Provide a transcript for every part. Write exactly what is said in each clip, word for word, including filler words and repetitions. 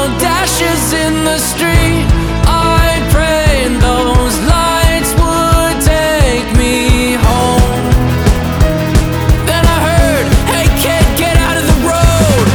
yellow dashes in the street. I prayed those lights would take me home. Then I heard, hey kid, get out of the road.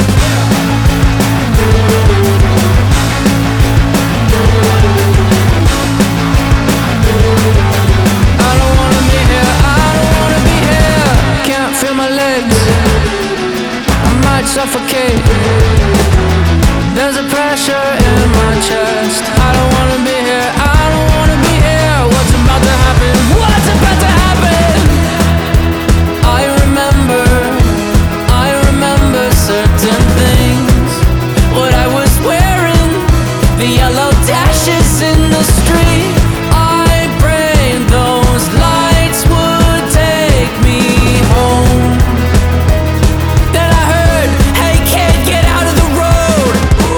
I don't wanna be here, I don't wanna be here. Can't feel my legs, I might suffocate. There's a pressure in my chest. I don't wanna be here, I don't wanna be here. What's about to happen? What's about to happen? I remember, I remember certain things. What I was wearing, the yellow dashes in the street. I prayed those lights would take me home. Then I heard, hey kid, get out of the road.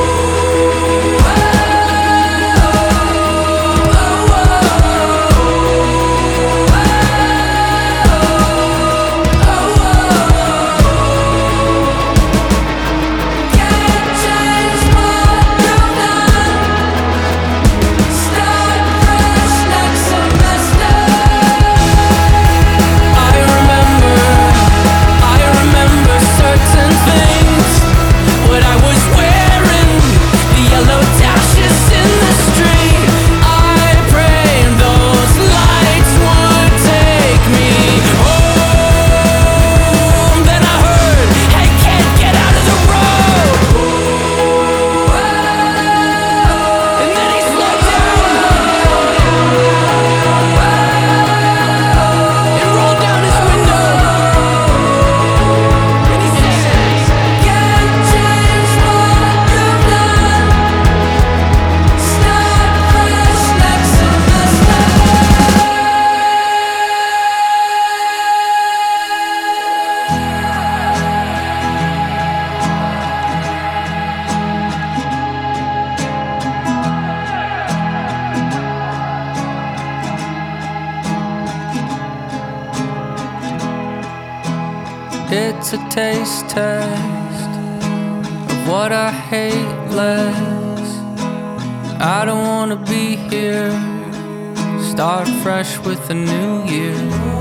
It's a taste test of what I hate less. I don't wanna be here. Start fresh with a new year.